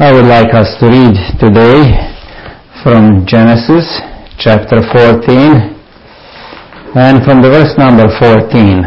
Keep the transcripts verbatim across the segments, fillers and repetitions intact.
I would like us to read today from Genesis chapter fourteen and from the verse number fourteen.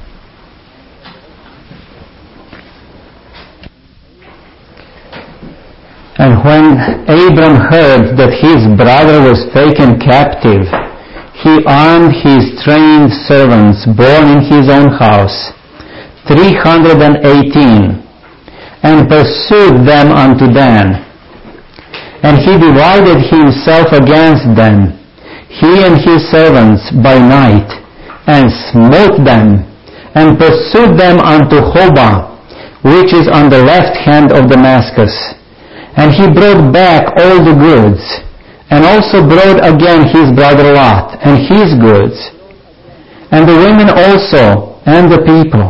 And when Abram heard that his brother was taken captive, he armed his trained servants born in his own house, three hundred and eighteen, and pursued them unto Dan. And he divided himself against them, he and his servants, by night, and smote them, and pursued them unto Hobah, which is on the left hand of Damascus. And he brought back all the goods, and also brought again his brother Lot, and his goods, and the women also, and the people.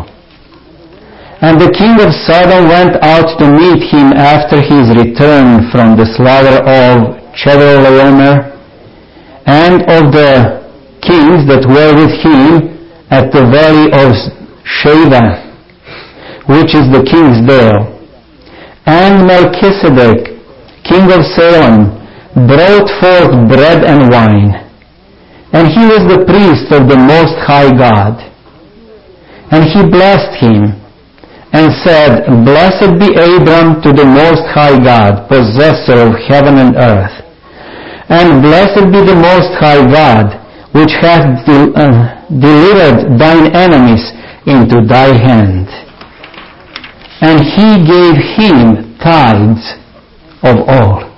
And the king of Sodom went out to meet him after his return from the slaughter of Chedorlaomer, and of the kings that were with him at the valley of Shaveh, which is the king's dale. And Melchizedek, king of Salem, brought forth bread and wine, and he was the priest of the Most High God. And he blessed him, and said, Blessed be Abram to the Most High God, possessor of heaven and earth. And blessed be the Most High God, which hath del- uh, delivered thine enemies into thy hand. And he gave him tithes of all.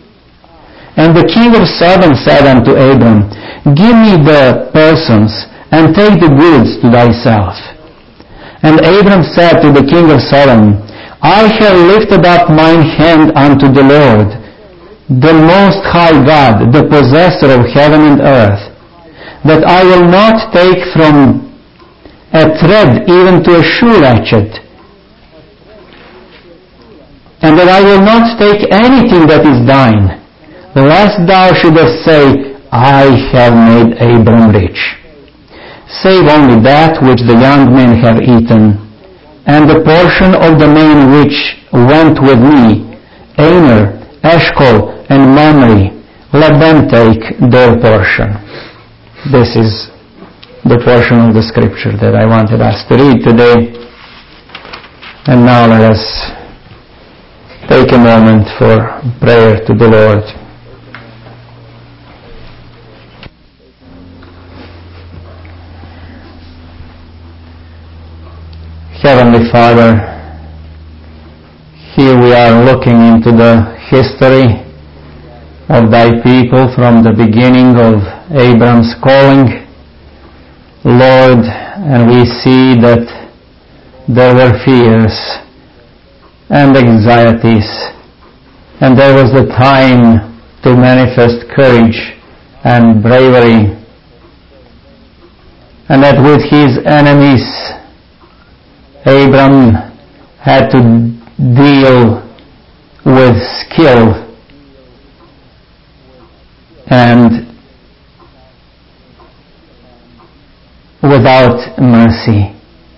And the king of Sodom said unto Abram, Give me the persons, and take the goods to thyself. And Abram said to the king of Sodom, I have lifted up mine hand unto the Lord, the Most High God, the possessor of heaven and earth, that I will not take from a thread even to a shoe latchet, and that I will not take anything that is thine, lest thou shouldest say, I have made Abram rich. Save only that which the young men have eaten, and the portion of the men which went with me, Aner, Eshcol, and Mamre, let them take their portion. This is the portion of the scripture that I wanted us to read today. And now let us take a moment for prayer to the Lord. Heavenly Father, here we are looking into the history of thy people from the beginning of Abram's calling, Lord, and we see that there were fears and anxieties, and there was the time to manifest courage and bravery, and that with his enemies Abram had to deal with skill and without mercy.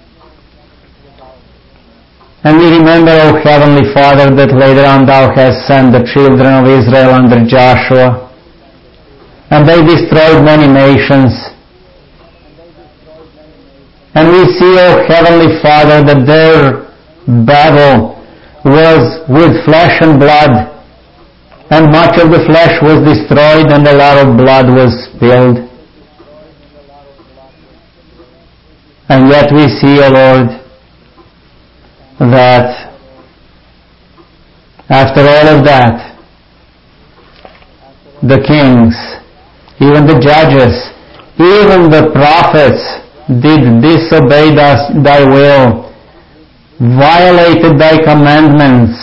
And we remember, O Heavenly Father, that later on thou hast sent the children of Israel under Joshua, and they destroyed many nations. And we see, O Heavenly Father, that their battle was with flesh and blood, and much of the flesh was destroyed and a lot of blood was spilled. And yet we see, O Lord, that after all of that, the kings, even the judges, even the prophets, did disobey thy will, violated thy commandments,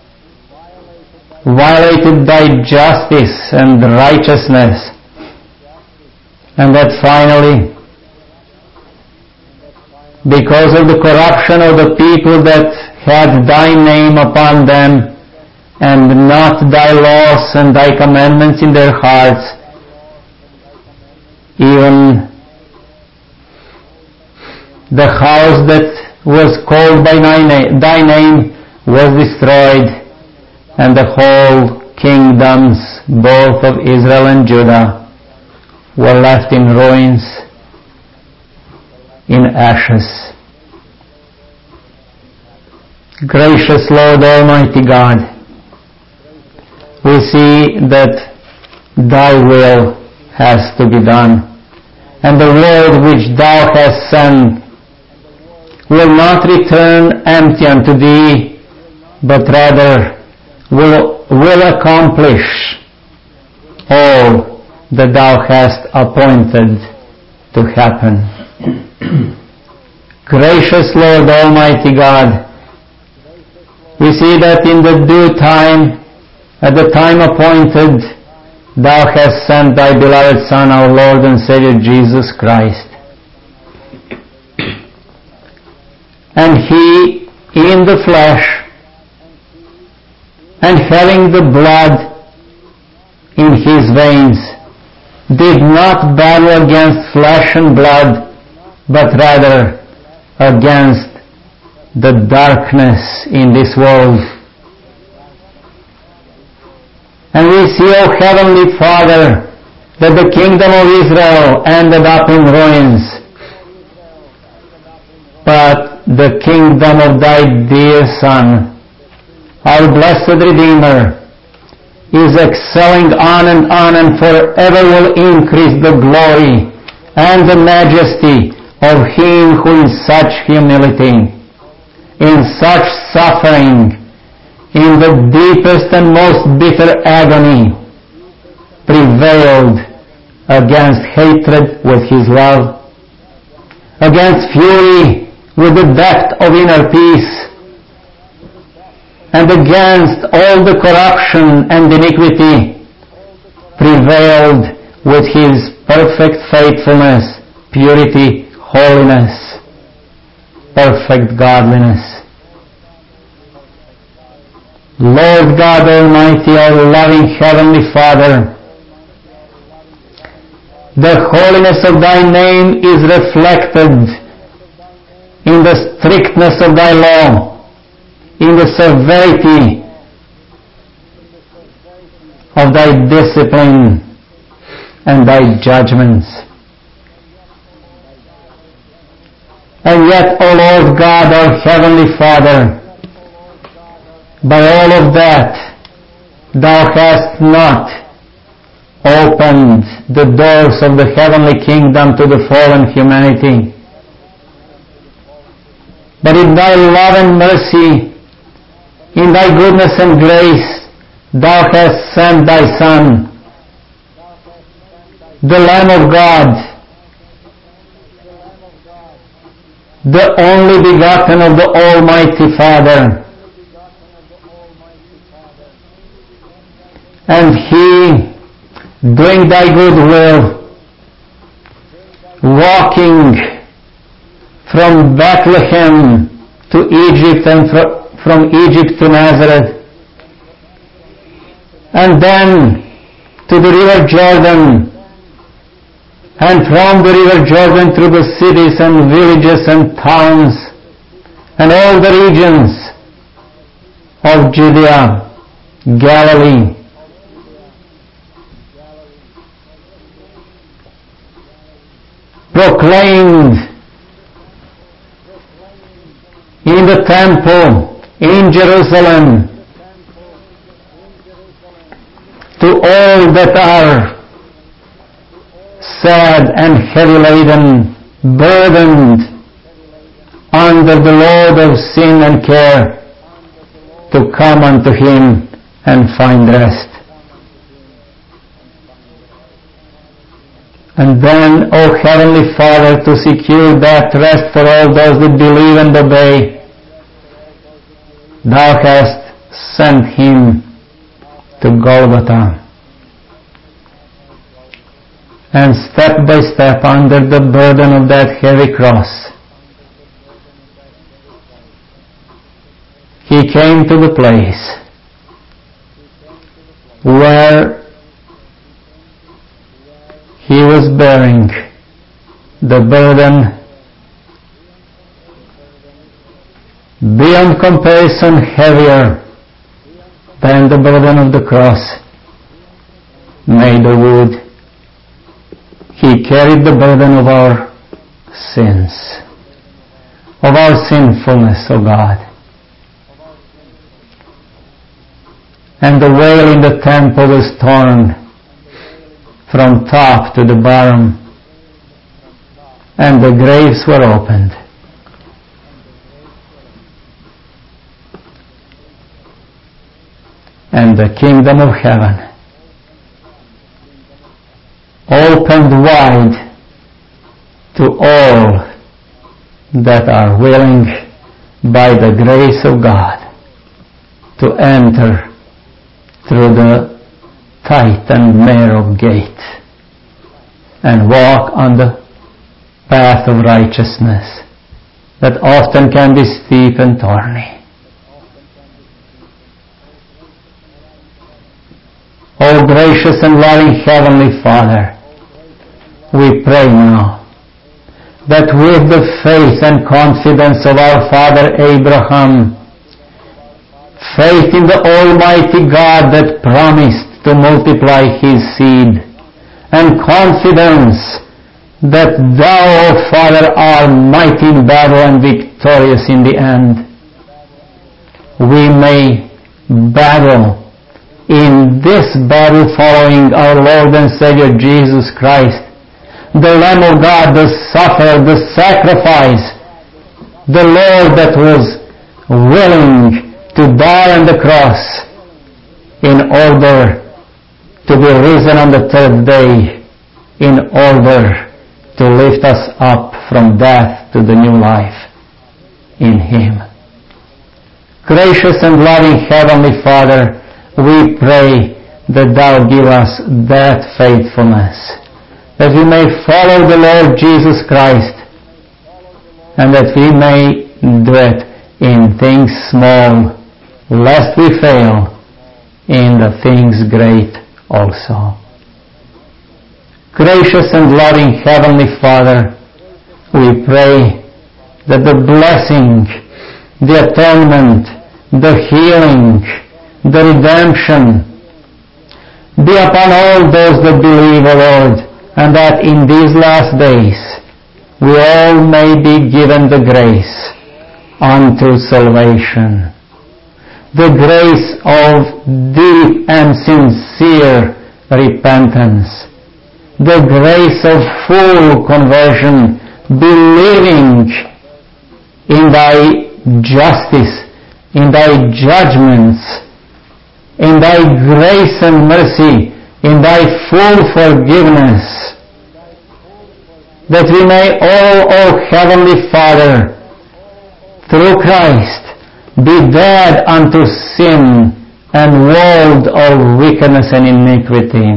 violated thy justice and righteousness, and that finally, because of the corruption of the people that had thy name upon them, and not thy laws and thy commandments in their hearts, even the house that was called by thy name was destroyed, and the whole kingdoms, both of Israel and Judah, were left in ruins, in ashes. Gracious Lord Almighty God, we see that Thy will has to be done, and the word which Thou hast sent will not return empty unto Thee, but rather will, will accomplish all that Thou hast appointed to happen. Gracious Lord Almighty God, we see that in the due time, at the time appointed, Thou hast sent Thy beloved Son, our Lord and Savior Jesus Christ. And He, in the flesh, and having the blood in His veins, did not battle against flesh and blood, but rather against the darkness in this world. And we see, O Heavenly Father, that the kingdom of Israel ended up in ruins, but the kingdom of Thy dear Son, our blessed Redeemer, is excelling on and on, and forever will increase the glory and the majesty of Him who in such humility, in such suffering, in the deepest and most bitter agony, prevailed against hatred with His love, against fury with the depth of inner peace, and against all the corruption and iniquity, prevailed with His perfect faithfulness, purity, holiness, perfect godliness. Lord God Almighty, our loving Heavenly Father, the holiness of Thy name is reflected in the strictness of Thy law, in the severity of Thy discipline and Thy judgments. And yet, O Lord God, our Heavenly Father, by all of that, Thou hast not opened the doors of the heavenly kingdom to the fallen humanity. But in Thy love and mercy, in Thy goodness and grace, Thou hast sent Thy Son, the Lamb of God, the only begotten of the Almighty Father. And He, doing Thy good will, walking from Bethlehem to Egypt and from Egypt to Nazareth, and then to the river Jordan, and from the river Jordan through the cities and villages and towns and all the regions of Judea, Galilee, proclaimed in the temple in Jerusalem to all that are sad and heavy laden, burdened under the load of sin and care, to come unto Him and find rest. And then, O Heavenly Father, to secure that rest for all those that believe and obey, Thou hast sent Him to Golgotha. And step by step, under the burden of that heavy cross, He came to the place where He was bearing the burden beyond comparison heavier spanned the burden of the cross, made of wood. He carried the burden of our sins, of our sinfulness, O God. And the veil in the temple was torn from top to the bottom, and the graves were opened. And the kingdom of heaven opened wide to all that are willing by the grace of God to enter through the tight and narrow gate and walk on the path of righteousness that often can be steep and thorny. O gracious and loving Heavenly Father, we pray now that with the faith and confidence of our father Abraham, faith in the Almighty God that promised to multiply His seed, and confidence that Thou, O Father, art mighty in battle and victorious in the end, we may battle in this battle following our Lord and Savior Jesus Christ, the Lamb of God, the sufferer, the sacrifice, the Lord that was willing to die on the cross in order to be risen on the third day, in order to lift us up from death to the new life in Him. Gracious and loving Heavenly Father, we pray that Thou give us that faithfulness, that we may follow the Lord Jesus Christ, and that we may do it in things small, lest we fail in the things great also. Gracious and loving Heavenly Father, we pray that the blessing, the atonement, the healing, the redemption be upon all those that believe, O Lord, and that in these last days we all may be given the grace unto salvation, the grace of deep and sincere repentance, the grace of full conversion, believing in Thy justice, in Thy judgments, in Thy grace and mercy, in Thy full forgiveness, that we may all, O Heavenly Father, through Christ, be dead unto sin and world of wickedness and iniquity,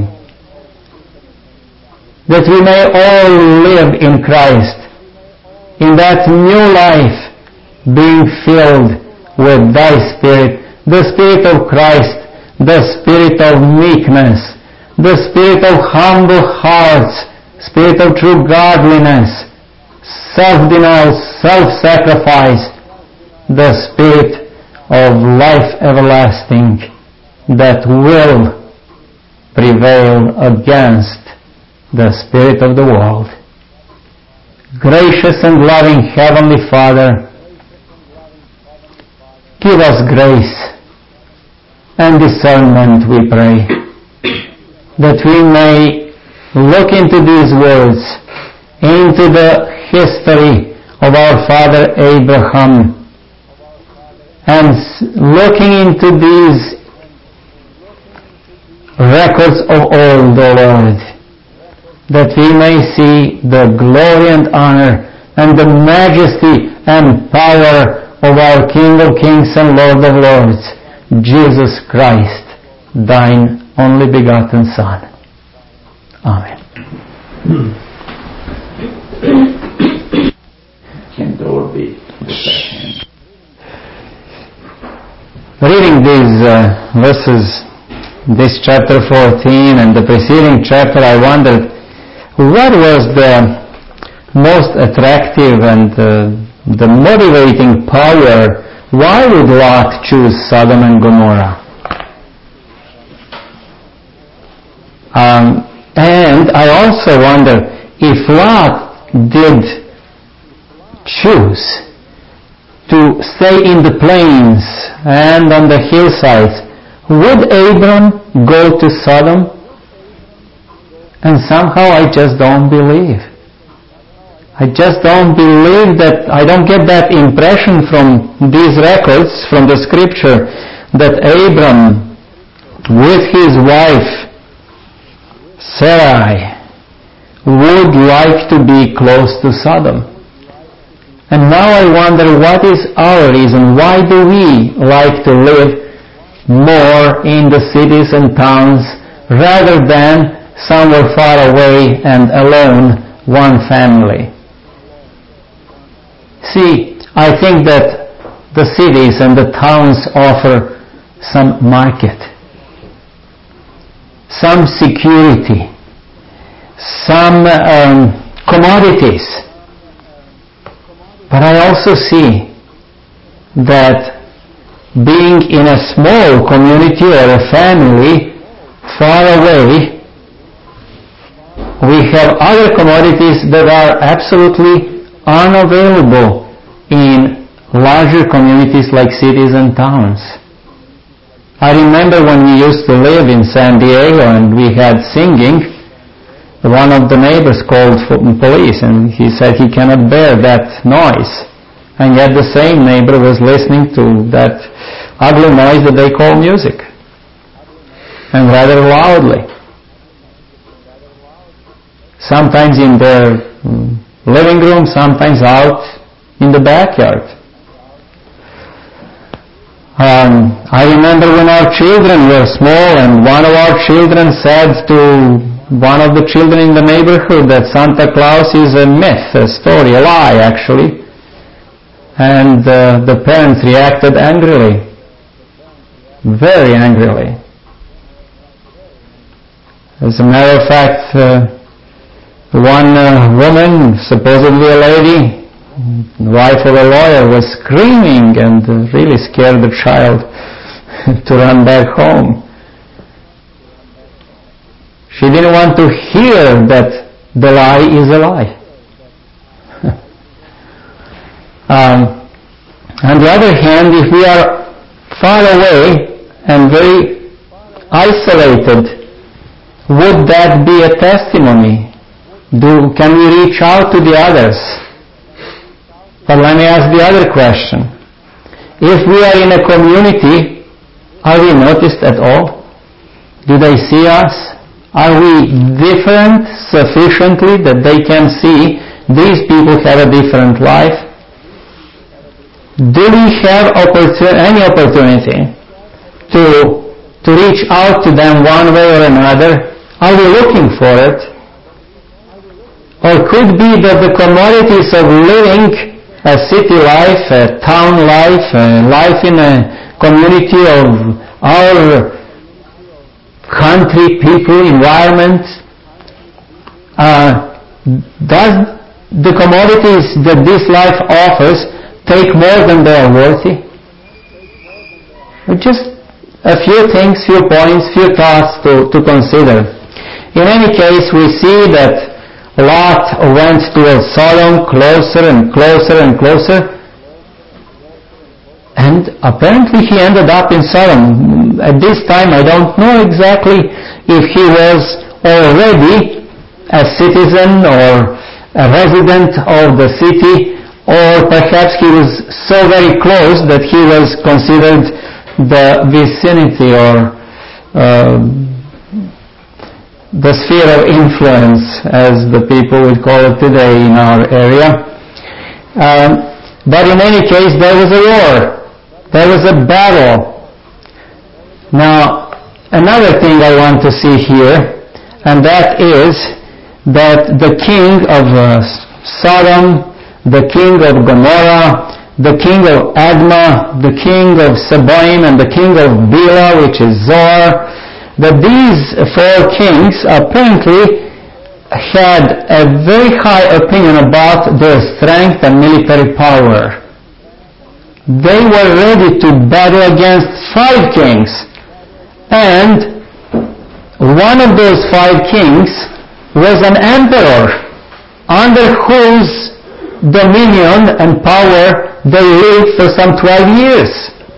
that we may all live in Christ, in that new life, being filled with Thy Spirit, the Spirit of Christ, the Spirit of meekness, the Spirit of humble hearts, Spirit of true godliness, self-denial, self-sacrifice, the Spirit of life everlasting that will prevail against the spirit of the world. Gracious and loving Heavenly Father, give us grace and discernment, we pray, that we may look into these words, into the history of our father Abraham, and looking into these records of old, O Lord, that we may see the glory and honor and the majesty and power of our King of Kings and Lord of Lords, Jesus Christ, Thine only begotten Son. Amen. Can door be reading these uh, verses, this chapter fourteen and the preceding chapter, I wondered what was the most attractive and uh, the motivating power. Why would Lot choose Sodom and Gomorrah? Um, and I also wonder if Lot did choose to stay in the plains and on the hillsides, would Abram go to Sodom? And somehow I just don't believe. I just don't believe that, I don't get that impression from these records, from the scripture, that Abram, with his wife, Sarai, would like to be close to Sodom. And now I wonder, what is our reason? Why do we like to live more in the cities and towns rather than somewhere far away and alone, one family? See, I think that the cities and the towns offer some market, some security, some um, commodities. But I also see that being in a small community or a family far away, we have other commodities that are absolutely unavailable in larger communities like cities and towns. I remember when we used to live in San Diego and we had singing, one of the neighbors called for police and he said he cannot bear that noise. And yet the same neighbor was listening to that ugly noise that they call music. And rather loudly. Sometimes in their living room, sometimes out in the backyard. Um, I remember when our children were small and one of our children said to one of the children in the neighborhood that Santa Claus is a myth, a story, a lie actually. And uh, the parents reacted angrily, very angrily. As a matter of fact, uh, one uh, woman, supposedly a lady, wife of a lawyer, was screaming and uh, really scared the child to run back home. She didn't want to hear that the lie is a lie. um, on the other hand, if we are far away and very isolated, would that be a testimony? Do, can we reach out to the others? But let me ask the other question. If we are in a community, are we noticed at all? Do they see us? Are we different sufficiently that they can see these people have a different life? Do we have opportun- any opportunity to, to reach out to them one way or another? Are we looking for it? Or could be that the commodities of living a city life, a town life, a life in a community of our country, people, environment, uh, does the commodities that this life offers take more than they are worthy? Just a few things, few points, few thoughts to, to consider. In any case, we see that Lot went towards Sodom closer and closer and closer, and apparently he ended up in Sodom. At this time, I don't know exactly if he was already a citizen or a resident of the city, or perhaps he was so very close that he was considered the vicinity or uh, the sphere of influence, as the people would call it today in our area. Um, but in any case, there was a war. There was a battle. Now, another thing I want to see here, and that is that the king of uh, Sodom, the king of Gomorrah, the king of Admah, the king of Seboim, and the king of Bela, which is Zoar, that these four kings apparently had a very high opinion about their strength and military power. They were ready to battle against five kings, and one of those five kings was an emperor under whose dominion and power they lived for some twelve years.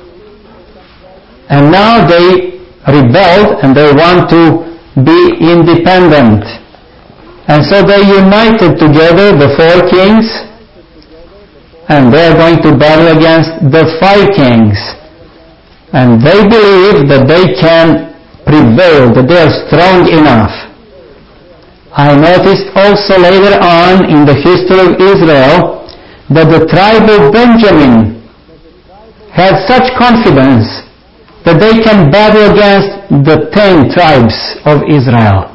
And now they rebelled and they want to be independent. And so they united together, the four kings, and they are going to battle against the five kings. And they believe that they can prevail, that they are strong enough. I noticed also later on in the history of Israel that the tribe of Benjamin had such confidence that they can battle against the ten tribes of Israel.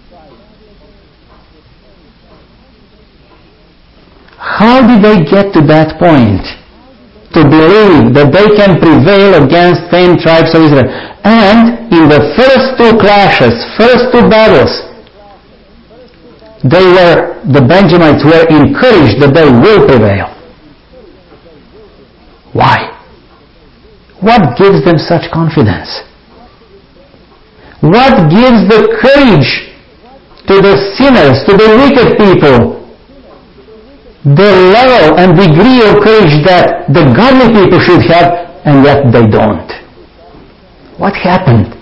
How did they get to that point? To believe that they can prevail against ten tribes of Israel. And in the first two clashes, first two battles, they were, the Benjamites were encouraged that they will prevail. Why? What gives them such confidence? What gives the courage to the sinners, to the wicked people, the level and degree of courage that the godly people should have, and yet they don't? What happened?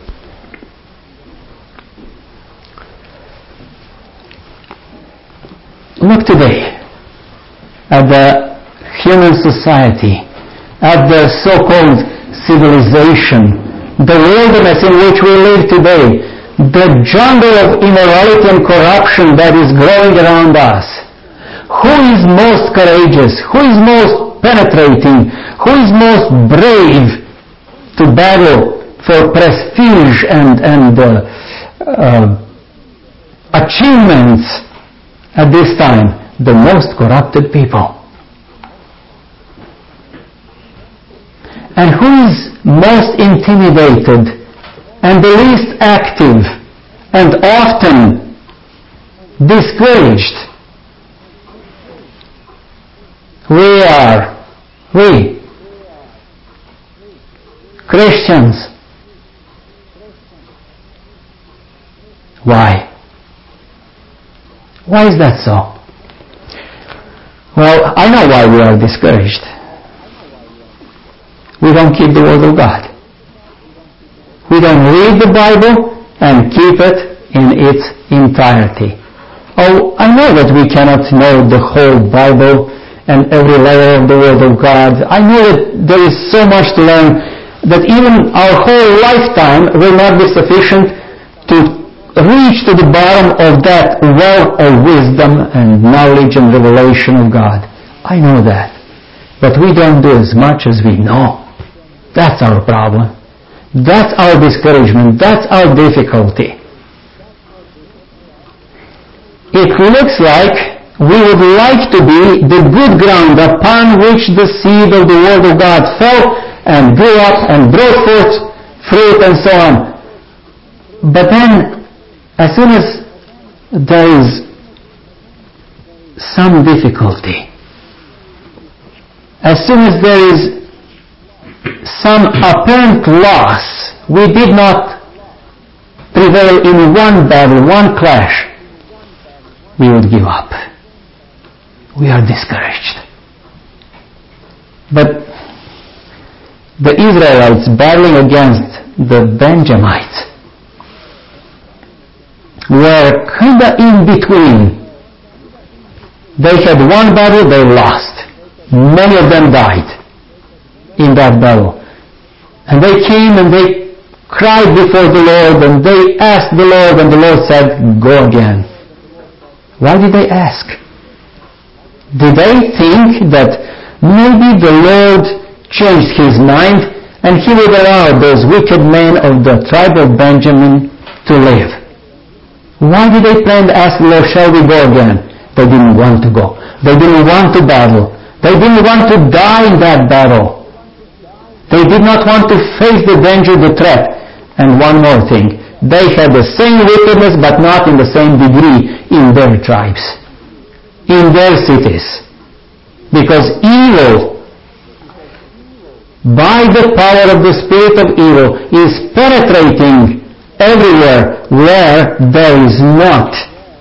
Look today at the human society, at the so-called civilization, the wilderness in which we live today, the jungle of immorality and corruption that is growing around us. Who is most courageous? Who is most penetrating? Who is most brave to battle for prestige and, and uh, uh, achievements at this time? The most corrupted people. And who is most intimidated and the least active and often discouraged? We are, we, Christians. Why? Why is that so? Well, I know why we are discouraged. We don't keep the Word of God. We don't read the Bible and keep it in its entirety. Oh, I know that we cannot know the whole Bible and every letter of the Word of God. I know that there is so much to learn that even our whole lifetime will not be sufficient to reach to the bottom of that well of wisdom and knowledge and revelation of God. I know that. But we don't do as much as we know. That's our problem. That's our discouragement. That's our difficulty. It looks like we would like to be the good ground upon which the seed of the Word of God fell and grew up and brought forth fruit and so on. But then, as soon as there is some difficulty, as soon as there is some apparent loss, we did not prevail in one battle, one clash, we would give up. We are discouraged. But the Israelites battling against the Benjamites were kind of in between. They had one battle, they lost. Many of them died in that battle. And they came and they cried before the Lord and they asked the Lord, and the Lord said, go again. Why did they ask? Did they think that maybe the Lord changed his mind and he would allow those wicked men of the tribe of Benjamin to live? Why did they plan to ask the Lord, shall we go again? They didn't want to go. They didn't want to battle. They didn't want to die in that battle. They did not want to face the danger, the threat. And one more thing. They had the same wickedness, but not in the same degree in their tribes, in their cities. Because evil, by the power of the spirit of evil, is penetrating everywhere where there is not,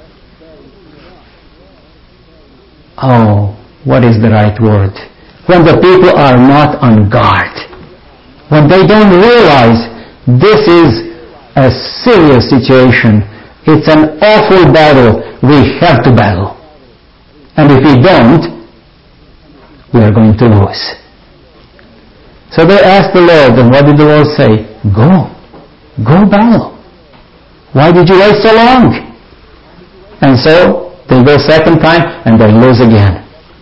oh, what is the right word? When the people are not on guard. When they don't realize this is a serious situation. It's an awful battle. We have to battle. And if we don't, we are going to lose. So they asked the Lord, and what did the Lord say? Go. Go battle. Why did you wait so long? And so they go second time and they lose again.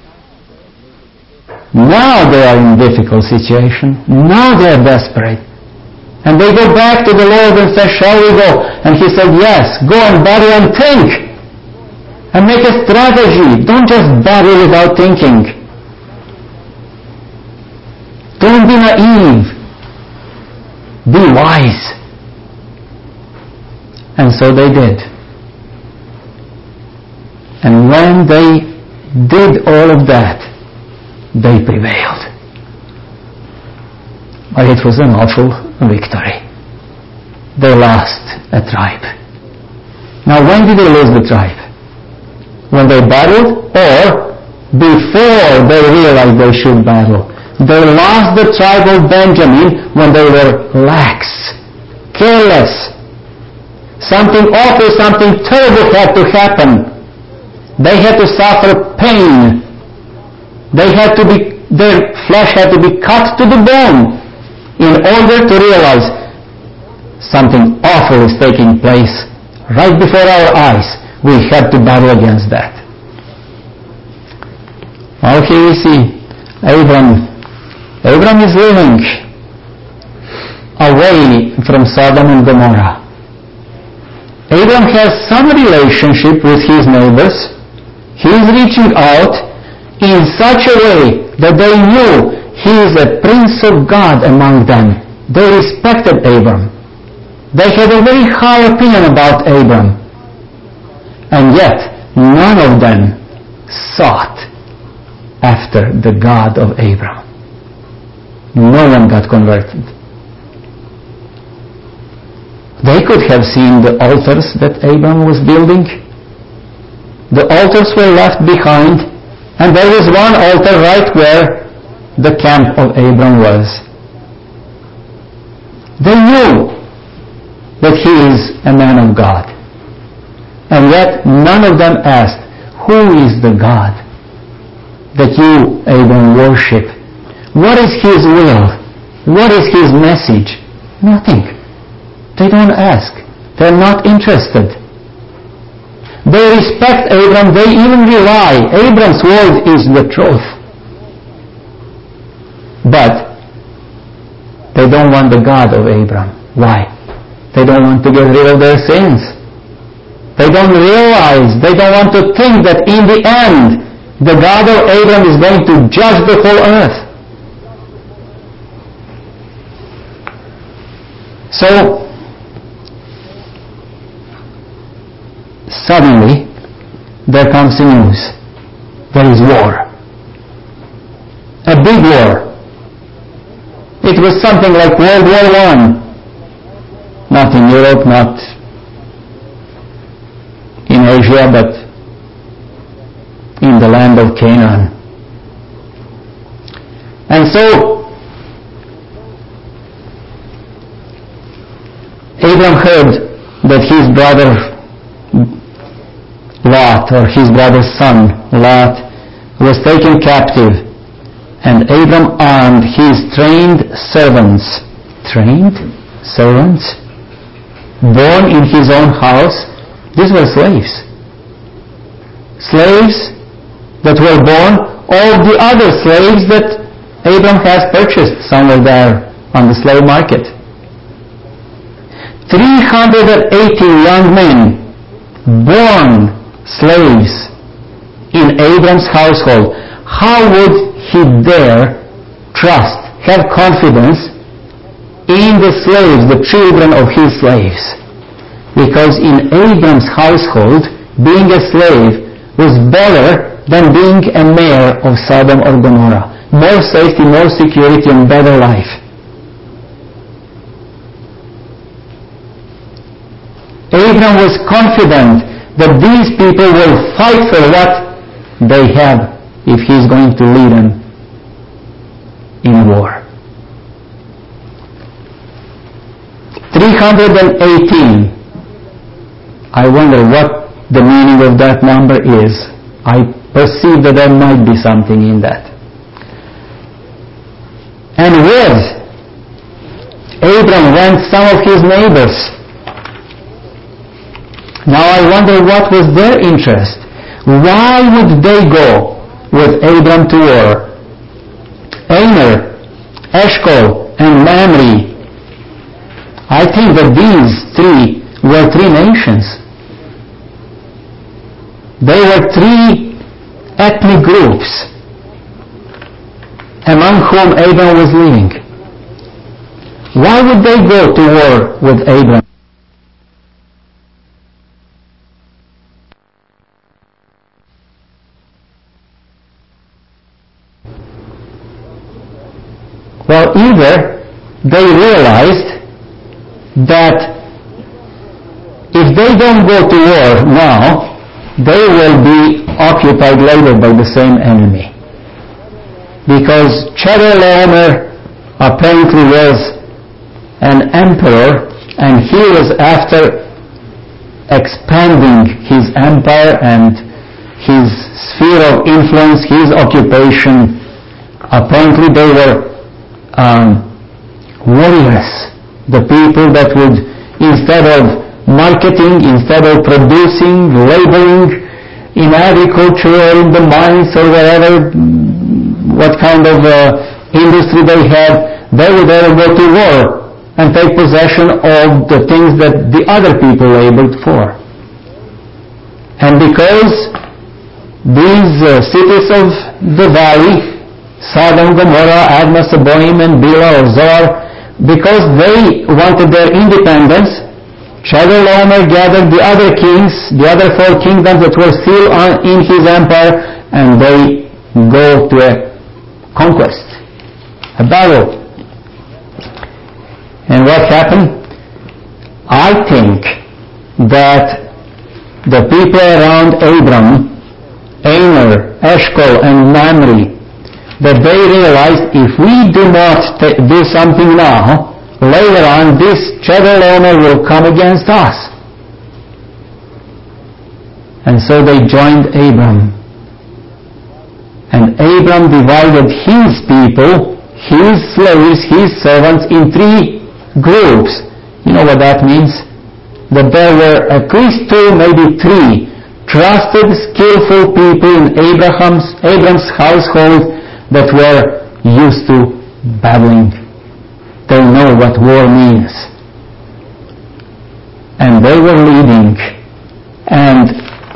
Now they are in a difficult situation. Now they are desperate. And they go back to the Lord and say, shall we go? And He said, yes, go and battle and think. And make a strategy. Don't just battle without thinking. Don't be naive. Be wise. And so they did. And when they did all of that, they prevailed. But it was an awful victory. They lost a tribe. Now when did they lose the tribe? When they battled, or before they realized they should battle? They lost the tribe of Benjamin when they were lax, careless. Something awful, something terrible had to happen. They had to suffer pain. They had to be, their flesh had to be cut to the bone in order to realize something awful is taking place right before our eyes. We have to battle against that. Well, here we see Abram. Abram is living away from Sodom and Gomorrah. Abram has some relationship with his neighbors. He is reaching out in such a way that they knew he is a prince of God among them. They respected Abram. They had a very high opinion about Abram. And yet, none of them sought after the God of Abram. No one got converted. They could have seen the altars that Abram was building. The altars were left behind, and there was one altar right where the camp of Abram was. They knew that he is a man of God. And yet none of them asked, who is the God that you, Abram, worship? What is his will? What is his message? Nothing. They don't ask. They're not interested. They respect Abram. They even rely. Abram's word is the truth. But they don't want the God of Abram. Why? They don't want to get rid of their sins. They don't realize, they don't want to think that in the end, the God of Abram is going to judge the whole earth. So, suddenly, there comes the news. There is war. A big war. It was something like World War One. Not in Europe, not in Asia, but in the land of Canaan. And so, Abram heard that his brother Lot, or his brother's son Lot, was taken captive, and Abram armed his trained servants. Trained servants? Born in his own house. These were slaves. Slaves that were born, all the other slaves that Abram has purchased somewhere there on the slave market. three hundred eighty young men, born slaves in Abram's household. How would he dare trust, have confidence in the slaves, the children of his slaves? Because in Abram's household, being a slave was better than being a mayor of Sodom or Gomorrah. More safety, more security, and better life. Abraham was confident that these people will fight for what they have if he's going to lead them in war. three hundred eighteen. I wonder what the meaning of that number is. I perceive that there might be something in that. And with Abram went some of his neighbors. Now I wonder what was their interest. Why would they go with Abram to war? Aner, Eshcol, and Mamre. I think that these three were three nations. They were three ethnic groups among whom Abram was living. Why would they go to war with Abram? Well, either they realized that if they don't go to war now, they will be occupied later by the same enemy. Because Chedorlaomer apparently was an emperor, and he was after expanding his empire and his sphere of influence, his occupation. Apparently they were um, warriors, the people that would, instead of marketing, instead of producing, laboring in agriculture or in the mines or wherever, what kind of uh, industry they had, they would either go to war and take possession of the things that the other people labored for. And because these uh, cities of the valley, Sodom, Gomorrah, Admah, Seboim, and Bela or Zoar, because they wanted their independence, Chedorlaomer gathered the other kings, the other four kingdoms that were still on, in his empire, and they go to a conquest, a battle. And what happened? I think that the people around Abram, Aner, Eshcol, and Mamre, that they realized if we do not t- do something now, later on this Chedorlaomer will come against us. And so they joined Abram. And Abram divided his people, his slaves, his servants in three groups. You know what that means? That there were at least two, maybe three trusted, skillful people in Abraham's, Abram's household that were used to battling. They know what war means. And they were leading. And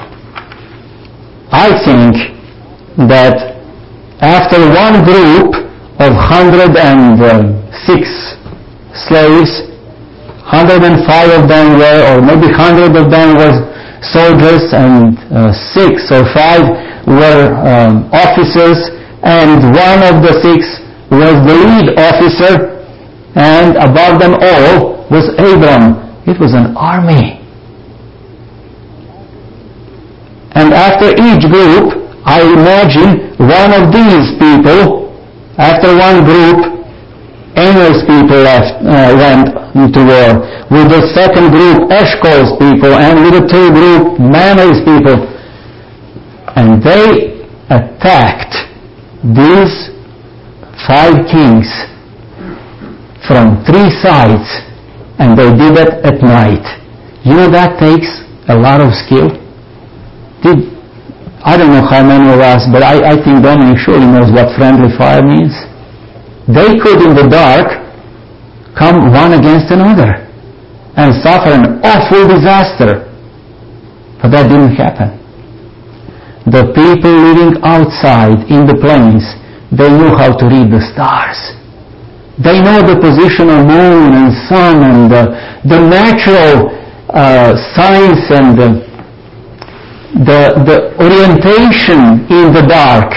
I think that after one group of one hundred six slaves, one hundred five of them were, or maybe one hundred of them were soldiers, and uh, six or five were um, officers, and one of the six was the lead officer, and above them all was Abram. It was an army. And after each group, I imagine one of these people, after one group, Aner's people left, uh, went to war. With the second group, Eshcol's people, and with the third group, Mamre's people. And they attacked these five kings from three sides, and they did it at night. You know that takes a lot of skill. Did, I don't know how many of us, but I, I think Dominic surely knows what friendly fire means. They could in the dark come one against another and suffer an awful disaster. But that didn't happen. The people living outside in the plains, they knew how to read the stars. They know the position of moon and sun and the, the natural uh, signs and the, the, the orientation in the dark.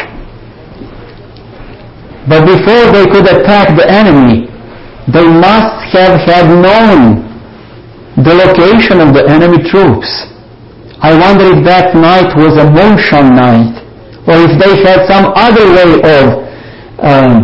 But before they could attack the enemy, they must have had known the location of the enemy troops. I wonder if that night was a moonshine night, or if they had some other way of um,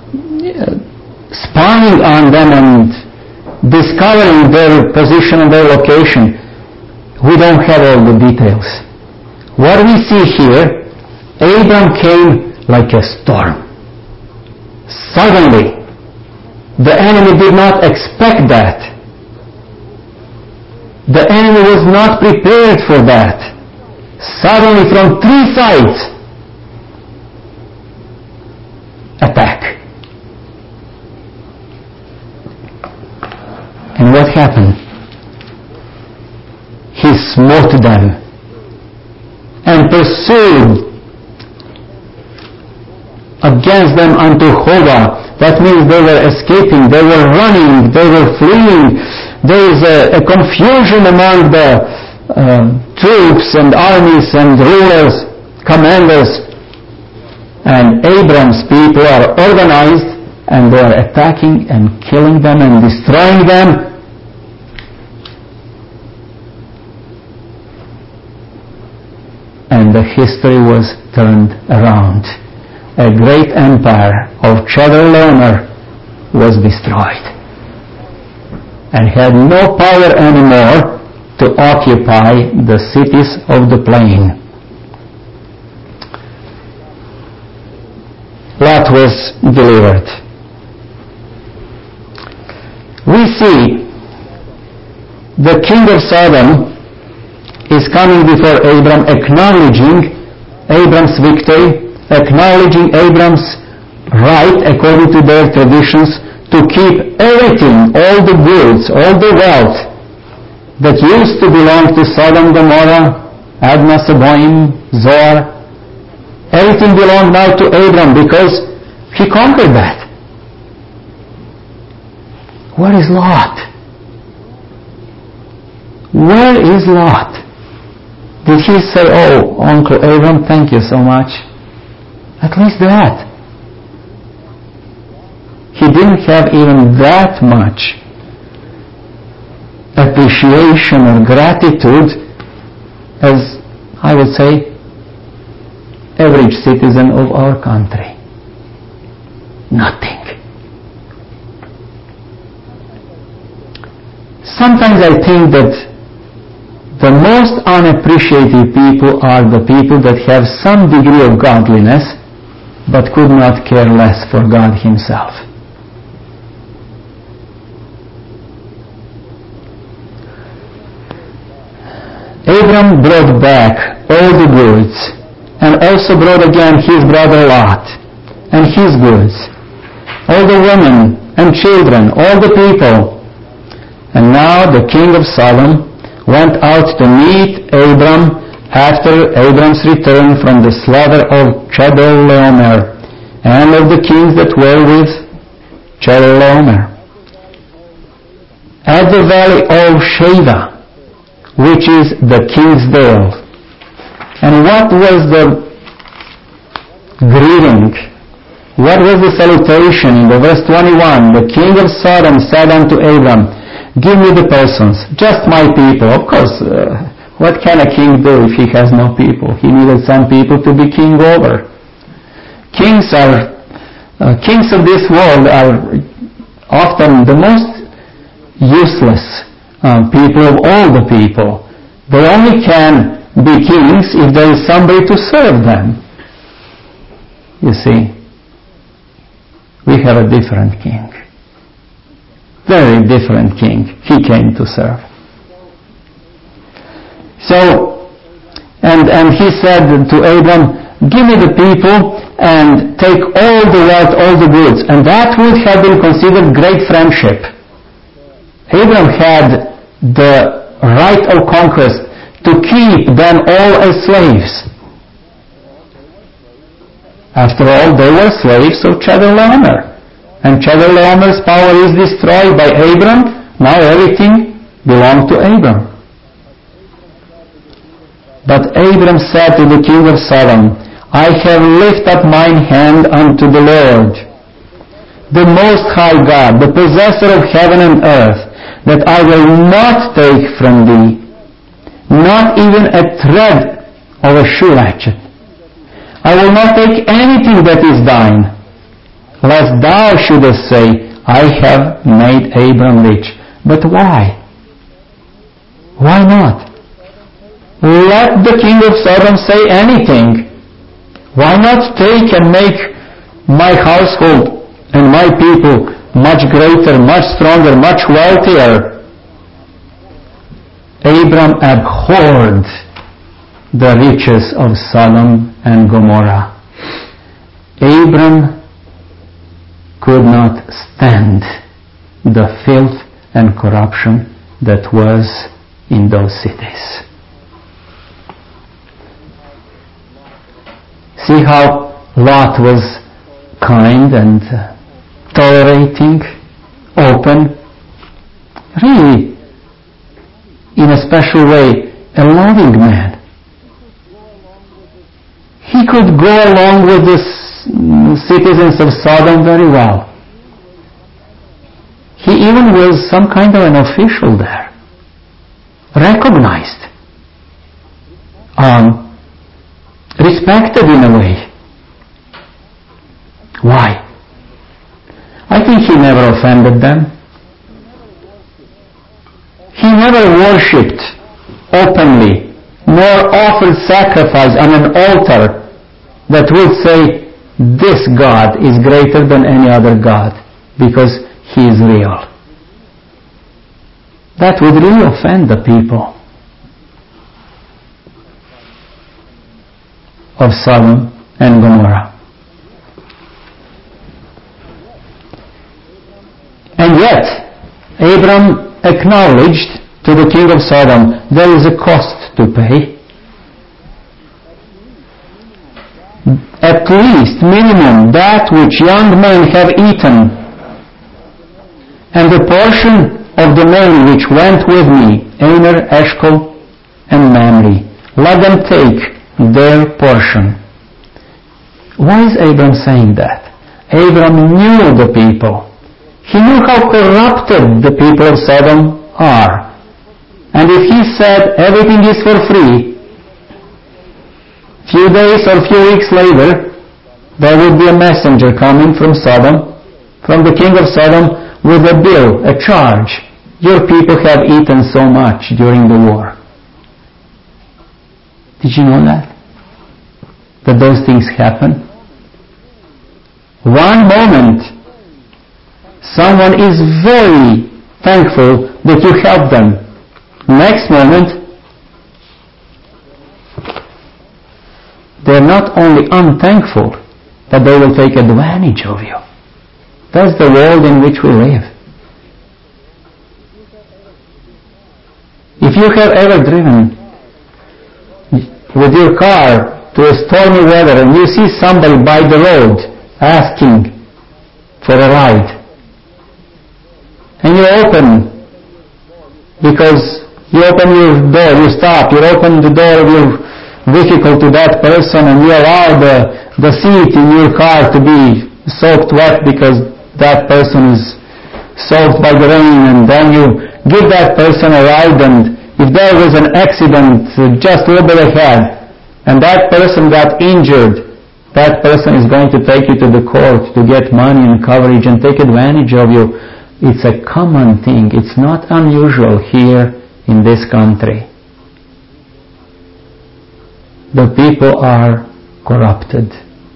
spying on them and discovering their position and their location. We don't have all the details. What we see here, Abram came like a storm. Suddenly, the enemy did not expect that. The enemy was not prepared for that. Suddenly, from three sides, attack. And what happened? He smote them and pursued against them unto Hobah. That means they were escaping, they were running, they were fleeing. There is a, a confusion among the uh, troops and armies and rulers, commanders. And Abram's people are organized and they are attacking and killing them and destroying them. And the history was turned around. A great empire of Chedorlaomer was destroyed and had no power anymore to occupy the cities of the plain. Lot was delivered. We see the king of Sodom is coming before Abram, acknowledging Abram's victory, acknowledging Abram's right, according to their traditions, to keep everything, all the goods, all the wealth that used to belong to Sodom, Gomorrah, Admah, Seboim, Zoar. Everything belonged now to Abram because he conquered that. Where is Lot? Where is Lot? Did he say, oh, Uncle Abram, thank you so much? At least that. He didn't have even that much appreciation or gratitude as, I would say, average citizen of our country. Nothing. Sometimes I think that the most unappreciative people are the people that have some degree of godliness but could not care less for God Himself. Abram brought back all the goods and also brought again his brother Lot and his goods, all the women and children, all the people. And now the king of Sodom went out to meet Abram after Abram's return from the slaughter of Chedorlaomer and of the kings that were with Chedorlaomer at the valley of Sheva, which is the king's dale. And what was the greeting? What was the salutation? In the verse twenty-one, the king of Sodom said unto Abram, give me the persons, just my people. Of course, uh, what can a king do if he has no people? He needed some people to be king over. Kings are, uh, kings of this world are often the most useless uh, people of all the people. They only can be kings if there is somebody to serve them. You see, we have a different king. Very different king. He came to serve. So, and, and he said to Abram, give me the people and take all the wealth, all the goods. And that would have been considered great friendship. Abram had the right of conquest to keep them all as slaves. After all, they were slaves of Chedorlaomer. And Chedorlaomer's power is destroyed by Abram. Now everything belonged to Abram. But Abram said to the king of Sodom, I have lifted up mine hand unto the Lord, the Most High God, the possessor of heaven and earth, that I will not take from thee, not even a thread of a shoe latchet. I will not take anything that is thine, lest thou shouldest say, I have made Abram rich. But why? Why not? Let the king of Sodom say anything. Why not take and make my household and my people much greater, much stronger, much wealthier? Abram abhorred the riches of Sodom and Gomorrah. Abram could not stand the filth and corruption that was in those cities. See how Lot was kind and uh, tolerating, open, really, in a special way, a loving man. He could go along with the citizens of Sodom very well. He even was some kind of an official there, recognized, um, respected in a way. Why? I think he never offended them. He never worshipped openly, nor offered sacrifice on an altar that would say, this God is greater than any other God, because He is real. That would really offend the people of Sodom and Gomorrah. And yet, Abram acknowledged to the king of Sodom, there is a cost to pay. At least, minimum, that which young men have eaten, and the portion of the men which went with me, Aner, Eshcol, and Mamre, let them take their portion. Why is Abram saying that? Abram knew the people. He knew how corrupted the people of Sodom are. And if he said everything is for free, few days or few weeks later, there would be a messenger coming from Sodom, from the king of Sodom, with a bill, a charge. Your people have eaten so much during the war. Did you know that? That those things happen? One moment, someone is very thankful that you helped them. Next moment, they're not only unthankful, but they will take advantage of you. That's the world in which we live. If you have ever driven with your car to a stormy weather and you see somebody by the road asking for a ride, and you open, because you open your door, you stop, you open the door of your vehicle to that person and you allow the, the seat in your car to be soaked wet because that person is soaked by the rain, and then you give that person a ride, and if there was an accident just a little bit ahead and that person got injured, that person is going to take you to the court to get money and coverage and take advantage of you. It's a common thing. It's not unusual here in this country. The people are corrupted.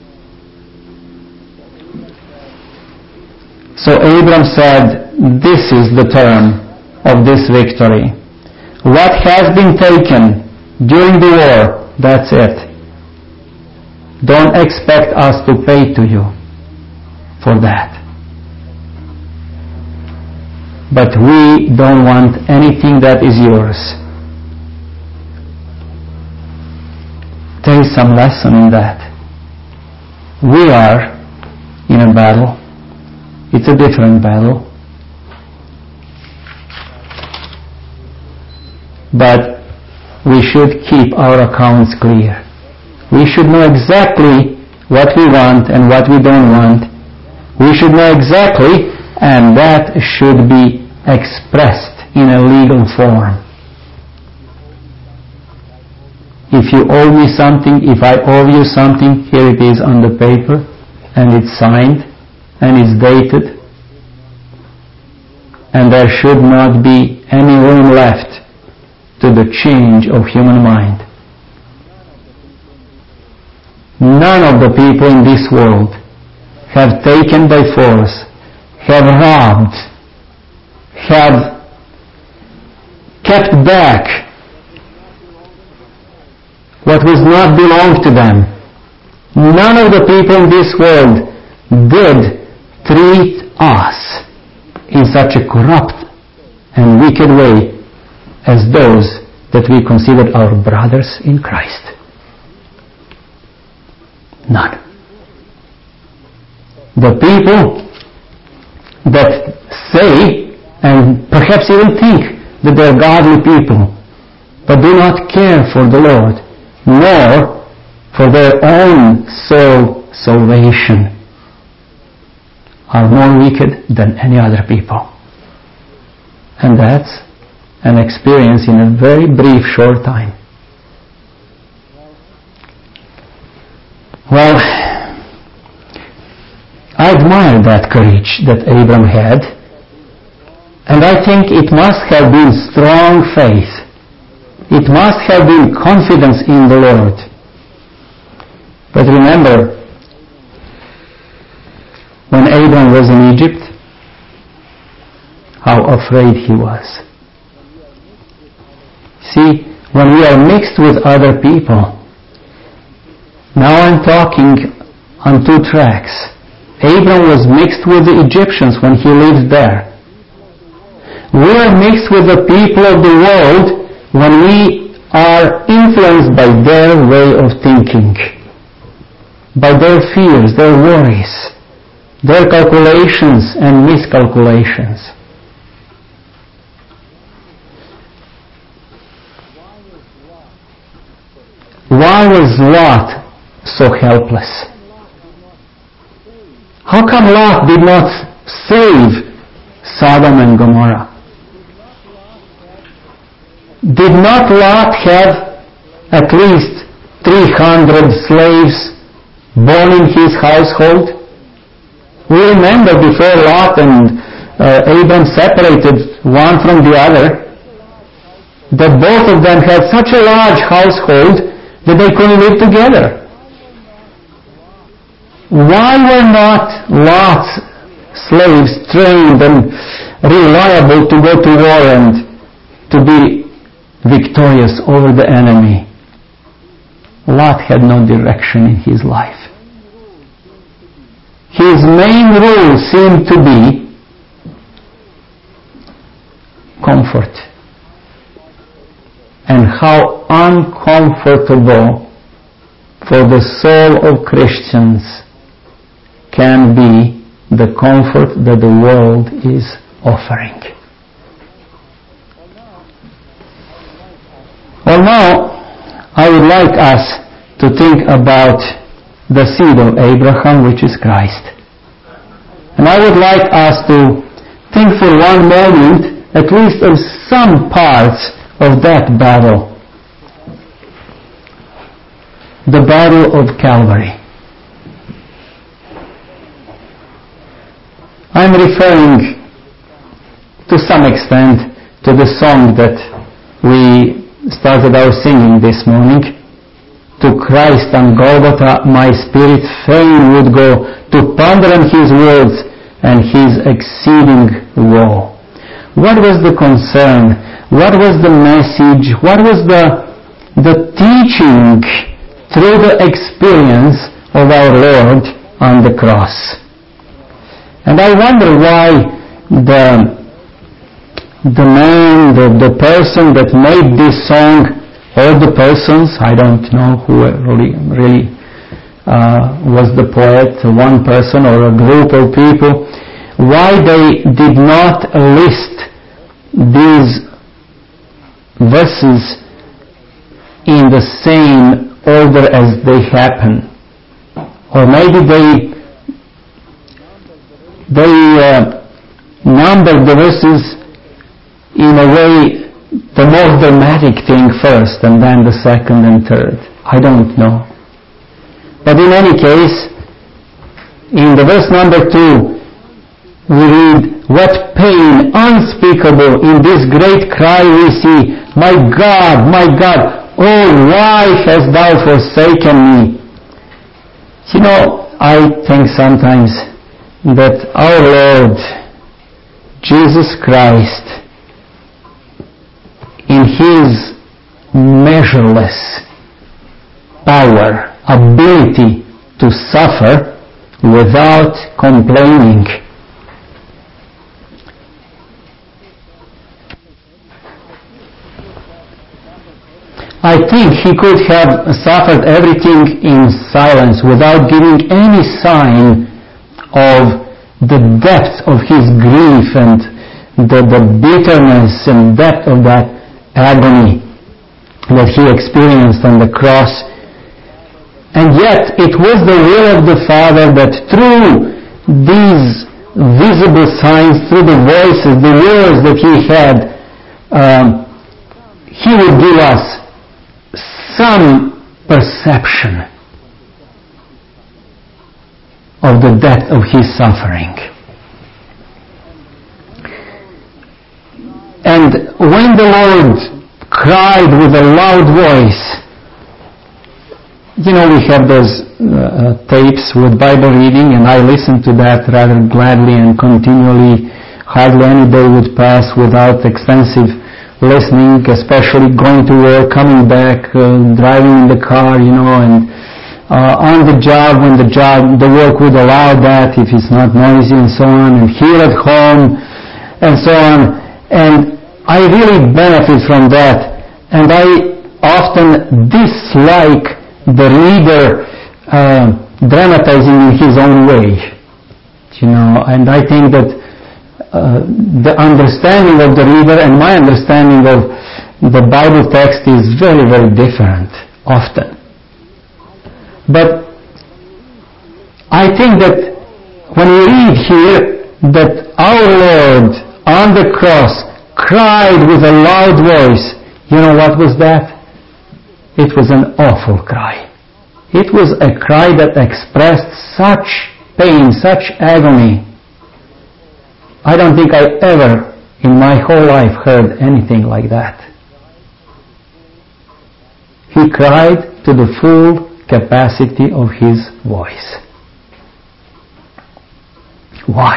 So Abram said, this is the term of this victory. What has been taken during the war, that's it. Don't expect us to pay to you for that. But we don't want anything that is yours. There is some lesson in that. We are in a battle. It's a different battle. But we should keep our accounts clear. We should know exactly what we want and what we don't want. We should know exactly, and that should be expressed in a legal form. If you owe me something, if I owe you something, here it is on the paper, and it's signed, and it's dated, and there should not be any room left to the change of human mind. None of the people in this world have taken by force, have robbed, have kept back what does not belong to them. None of the people in this world did treat us in such a corrupt and wicked way as those that we considered our brothers in Christ. None. The people that say, and perhaps even think, that they are godly people, but do not care for the Lord, nor for their own soul salvation, are more wicked than any other people. And that's an experience in a very brief, short time. Well, I admire that courage that Abram had, and I think it must have been strong faith. It must have been confidence in the Lord. But remember, when Abram was in Egypt, how afraid he was. See, when we are mixed with other people, now I'm talking on two tracks. Abram was mixed with the Egyptians when he lived there. We are mixed with the people of the world when we are influenced by their way of thinking, by their fears, their worries, their calculations and miscalculations. Why was Lot so helpless? How come Lot did not save Sodom and Gomorrah? Did not Lot have at least three hundred slaves born in his household? We remember before Lot and uh, Abram separated one from the other, that both of them had such a large household that they couldn't live together. Why were not Lot's slaves trained and reliable to go to war and to be victorious over the enemy? Lot had no direction in his life. His main rule seemed to be comfort. And how uncomfortable for the soul of Christians can be the comfort that the world is offering. Well, now I would like us to think about the seed of Abraham, which is Christ. And I would like us to think for one moment at least of some parts of that battle. The battle of Calvary. I'm referring to some extent to the song that we started our singing this morning. To Christ on Golgotha my spirit fain would go, to ponder on his words and his exceeding woe. What was the concern? What was the message? What was the, the teaching through the experience of our Lord on the cross? And I wonder why the, the man, the, the person that made this song, or the persons, I don't know who really, really uh, was the poet, one person or a group of people, why they did not list these verses in the same order as they happen. Or maybe they they uh, numbered the verses in a way, the most dramatic thing first, and then the second and third. I don't know. But in any case, in the verse number two, we read, what pain unspeakable in this great cry we see, my God, my God, oh, why hast thou forsaken me? You know, I think sometimes that our Lord Jesus Christ, in His measureless power, ability to suffer without complaining, I think He could have suffered everything in silence without giving any sign of the depth of His grief and the, the bitterness and depth of that agony that He experienced on the cross. And yet it was the will of the Father that through these visible signs, through the voices, the words that He had, um, He would give us some perception of the depth of His suffering. And when the Lord cried with a loud voice, you know, we have those uh, tapes with Bible reading, and I listen to that rather gladly and continually. Hardly any day would pass without extensive listening, especially going to work, coming back, uh, driving in the car, you know, and uh, on the job when the job, the work would allow that, if it's not noisy and so on, and here at home and so on. And I really benefit from that, and I often dislike the reader uh, dramatizing in his own way, you know, and I think that Uh, the understanding of the reader and my understanding of the Bible text is very, very different often. But I think that when we read here that our Lord on the cross cried with a loud voice, you know what was that? It was an awful cry. It was a cry that expressed such pain, such agony. I don't think I ever in my whole life heard anything like that. He cried to the full capacity of His voice. Why?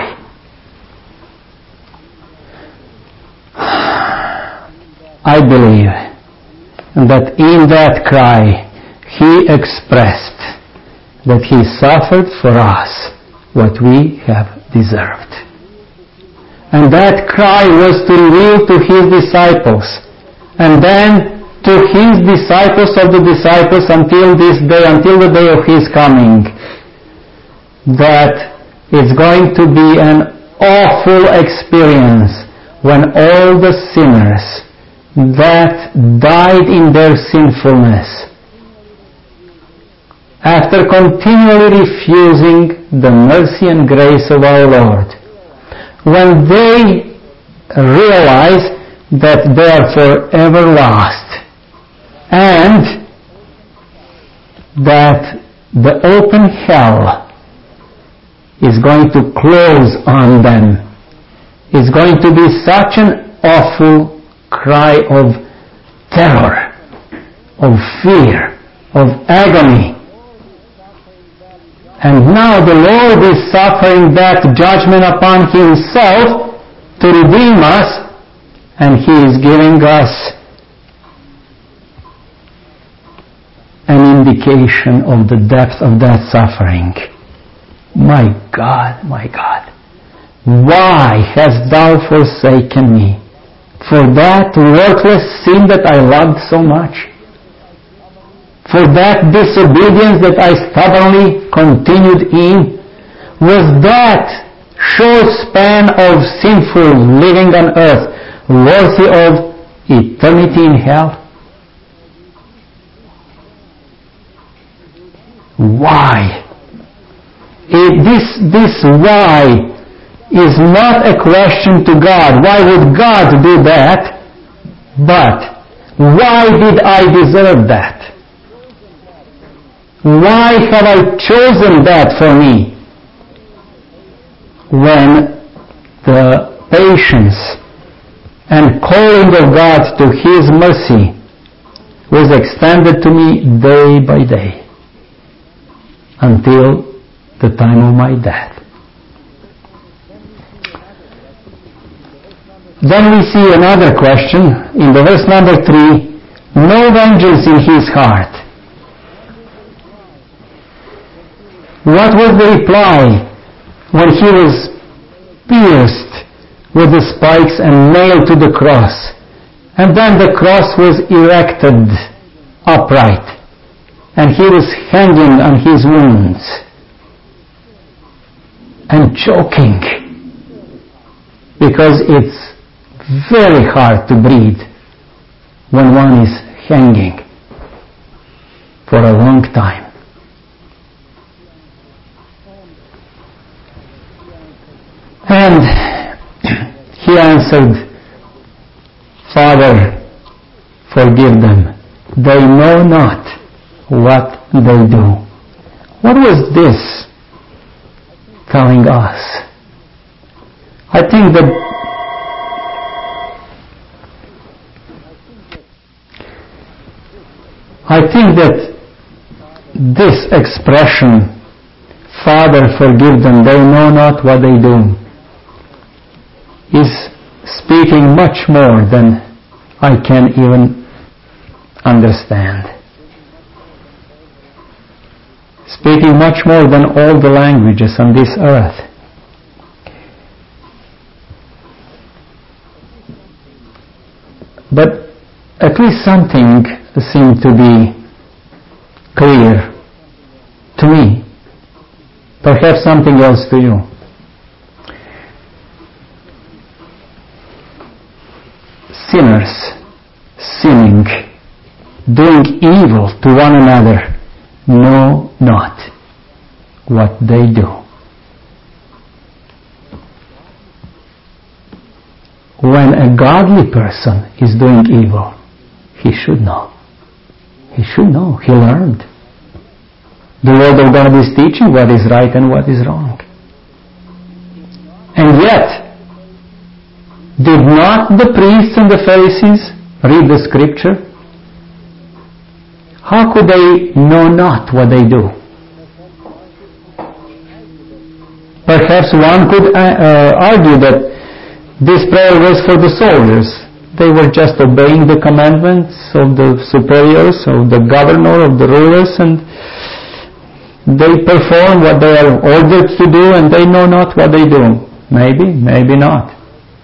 I believe that in that cry He expressed that He suffered for us what we have deserved. And that cry was to reveal to His disciples, and then to His disciples of the disciples until this day, until the day of His coming, that it's going to be an awful experience when all the sinners that died in their sinfulness, after continually refusing the mercy and grace of our Lord, when they realize that they are forever lost and that the open hell is going to close on them, is going to be such an awful cry of terror, of fear, of agony. And now the Lord is suffering that judgment upon Himself to redeem us, and He is giving us an indication of the depth of that suffering. My God, my God, why hast thou forsaken me for that worthless sin that I loved so much? For that disobedience that I stubbornly continued in? Was that short span of sinful living on earth worthy of eternity in hell? Why? It, this, this why is not a question to God. Why would God do that? But why did I deserve that? Why have I chosen that for me? When the patience and calling of God to His mercy was extended to me day by day until the time of my death. Then we see another question in the verse number three, no vengeance in His heart. What was the reply when He was pierced with the spikes and nailed to the cross? And then the cross was erected upright, and He was hanging on His wounds and choking, because it's very hard to breathe when one is hanging for a long time. And He answered, Father, forgive them. They know not what they do. What was this telling us? I think that I think that this expression, Father, forgive them, they know not what they do, is speaking much more than I can even understand. Speaking much more than all the languages on this earth. But at least something seemed to be clear to me. Perhaps something else to you. Sinners sinning, doing evil to one another, know not what they do. When a godly person is doing evil, he should know. He should know. He learned. The Word of God is teaching what is right and what is wrong. And yet, did not the priests and the Pharisees read the Scripture? How could they know not what they do? Perhaps one could uh, uh, argue that this prayer was for the soldiers. They were just obeying the commandments of the superiors, of the governor, of the rulers, and they perform what they are ordered to do, and they know not what they do. Maybe, maybe not.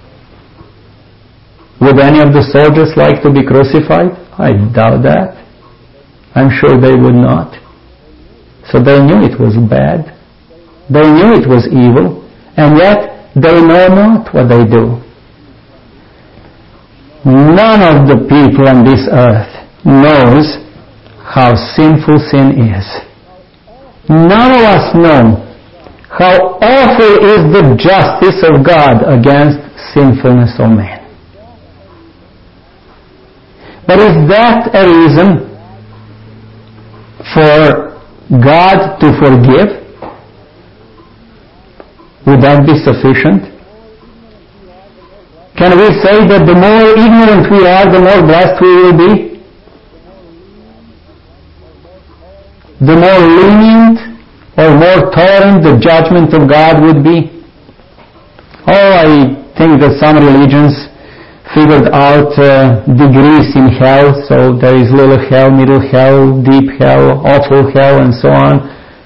Would any of the soldiers like to be crucified? I doubt that. I'm sure they would not. So they knew it was bad. They knew it was evil, and yet they know not what they do. None of the people on this earth knows how sinful sin is. None of us know how awful is the justice of God against sinfulness of man. But is that a reason for God to forgive? Would that be sufficient? Can we say that the more ignorant we are, the more blessed we will be? The more lenient or more tolerant the judgment of God would be? Oh, I think that some religions figured out uh, degrees in hell, so there is little hell, middle hell, deep hell, awful hell, and so on.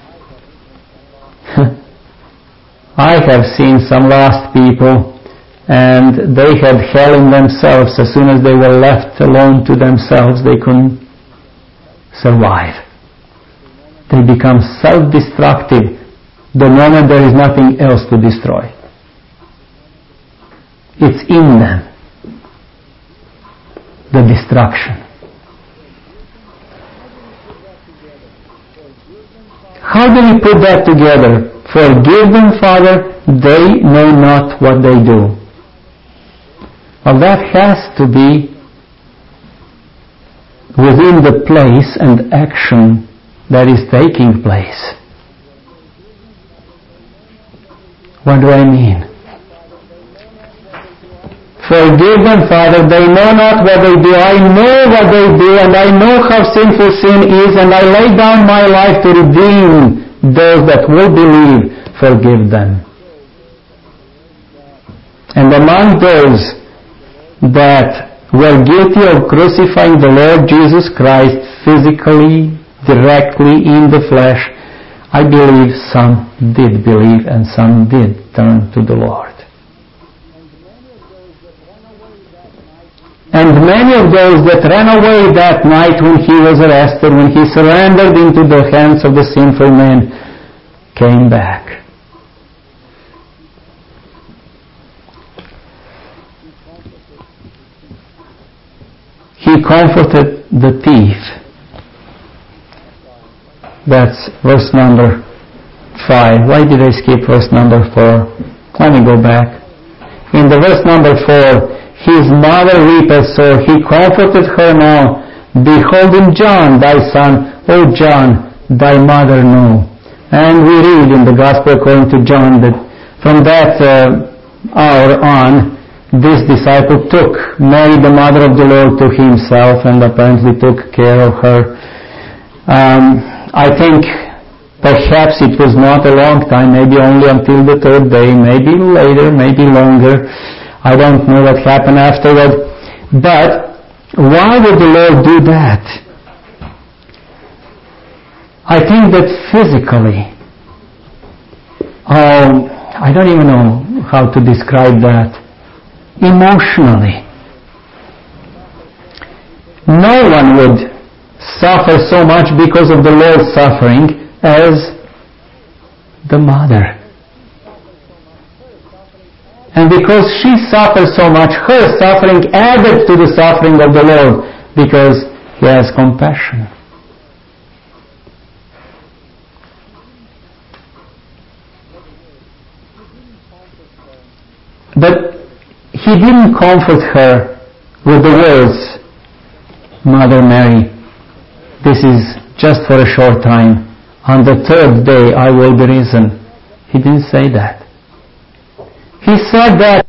I have seen some lost people, and they had hell in themselves. As soon as they were left alone to themselves, they couldn't survive. They become self-destructive the moment there is nothing else to destroy. It's in them, the destruction. How do we put that together? Forgive them, Father, they know not what they do. Well, that has to be within the place and action that is taking place. What do I mean? Forgive them, Father, they know not what they do. I know what they do, and I know how sinful sin is, and I lay down my life to redeem those that will believe. Forgive them. And among those that were guilty of crucifying the Lord Jesus Christ physically, directly in the flesh, I believe some did believe and some did turn to the Lord. And many of those that ran away that night when he was arrested, when he surrendered into the hands of the sinful man, came back. He comforted the thief. That's verse number five. Why did I skip verse number four? Let me go back. In the verse number four, his mother weepeth sore. He comforted her now. Beholding John, thy son, O John, thy mother know. And we read in the Gospel according to John that from that uh, hour on, this disciple took Mary, the mother of the Lord, to himself and apparently took care of her. Um, I think perhaps it was not a long time, maybe only until the third day, maybe later, maybe longer. I don't know what happened afterward. But why would the Lord do that? I think that physically, um, I don't even know how to describe that, emotionally, no one would suffer so much because of the Lord's suffering as the mother. And because she suffered so much, her suffering added to the suffering of the Lord, because He has compassion. But He didn't comfort her with the words, Mother Mary, this is just for a short time. On the third day I will be risen. He didn't say that. He said that